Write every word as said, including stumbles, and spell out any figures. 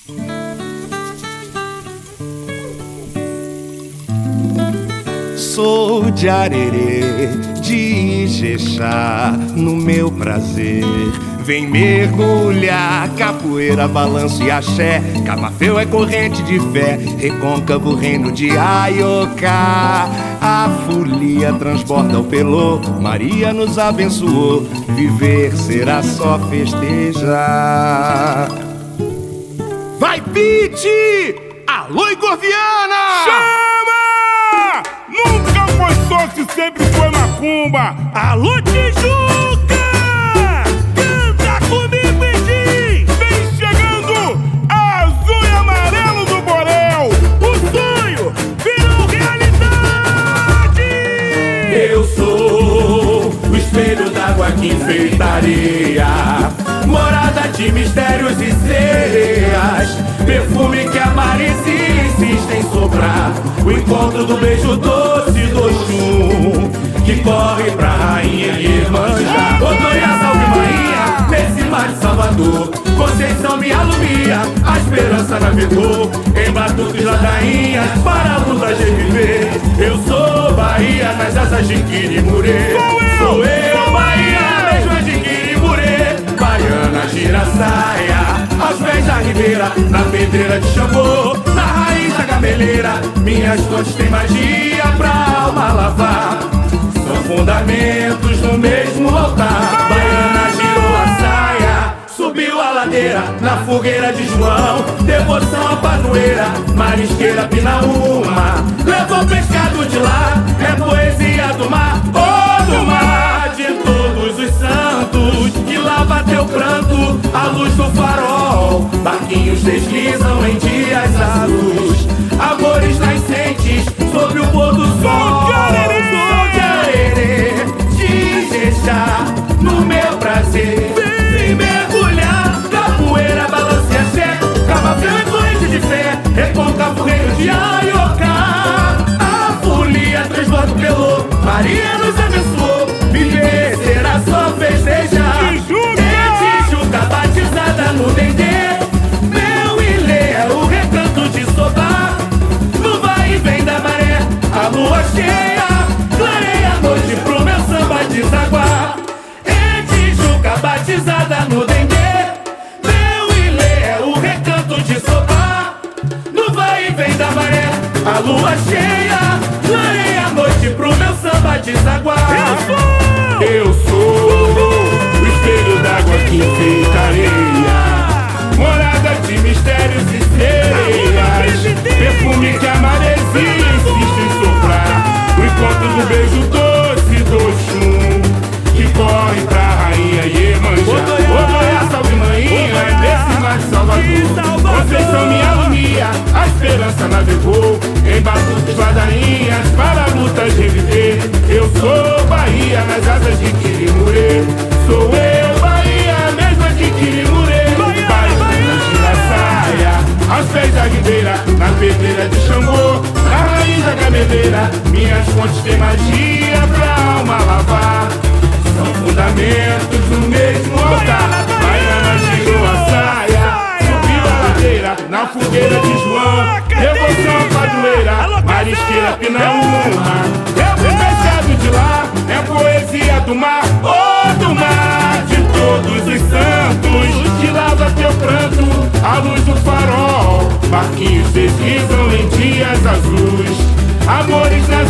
Sou de Arerê, de Ijexá, no meu prazer. Vem mergulhar, capoeira, balanço e axé. Camafeu é corrente de fé, recôncavo reino de Aioká. A folia transborda o pelô, Maria nos abençoou. Viver será só festejar. Vai, Pete! Alô, Gorviana! Chama! Nunca foi sorte, sempre foi macumba. Alô, Tijuca! Canta comigo e diz: vem chegando azul e amarelo do Borel. O sonho virou realidade. Eu sou o espelho d'água que enfeita a areia, morada de mistérios e sereias, perfume que a maresia insiste em soprar, o encontro do beijo doce do Oxum, que corre pra rainha Iemanjá. Odoiá, salve manhinha, nesse mar de Salvador, Conceição me alumia, a esperança navegou em batuques ladainhas para a luta de viver. Eu sou Bahia nas asas de Quirimurê. Sou eu, Bahia, mesmo de Quirimurê. Baiana giraçaia, aos pés da ribeira, na pedreira de Xangô, na raiz da gameleira. Minhas fontes têm magia pra alma lavar, são fundamentos no mesmo altar. Baiana girou a saia, subiu a ladeira, na fogueira de João, devoção à padroeira. Marisqueira Pinaúma, levou pescado de lá, é poesia do mar, oh do mar, de todos os santos, que lava teu pranto, a luz do farol. Barquinhos deslizam em dias azuis, amores nascentes sobre o pôr do sol. Sou de Arerê, de Ijexá, no meu prazer. Vem mergulhar, capoeira, balança e axé, camafeu é corrente de fé, recôncavo reino de Aioká. A folia transborda o pelô, Maria nos abençoou. Viver será só festejar. Tijuca batizada no dendê, meu ilê é o recanto de Sobá. No vai e vem da maré, a lua cheia clareia a noite pro meu samba desaguar. É Tijuca batizada no dendê, meu ilê é o recanto de Sobá. No vai e vem da maré, a lua cheia clareia a noite pro meu samba desaguar. Eu sou o espelho d'água que enfeita a areia, morada de mistérios e sereias, perfume que a maresia insiste em soprar, o encontro do beijo doce do Oxum, que corre pra rainha Iemanjá. Odoiá, salve manhinha, é desse mar de Salvador, Conceição me alumia, a esperança navegou em batuques ladainhas para lutas reviver. Eu sou Bahia nas asas de Quirimurê. Sou eu, Bahia, mesma de Quirimurê. Baiana giraçaia, aos pés da ribeira, na pedreira de Xangô, na raiz da gameleira. Minhas fontes têm magia pra alma lavar, são fundamentos no mesmo altar. Baiana girou a saia, subiu a ladeira, na fogueira de João, devoção à padroeira. Marisqueira Pinaúma, levou pescado de lá, é poesia do mar, oh do mar, de todos os santos, que lava teu pranto, a luz do farol. Barquinhos deslizam em dias azuis, amores na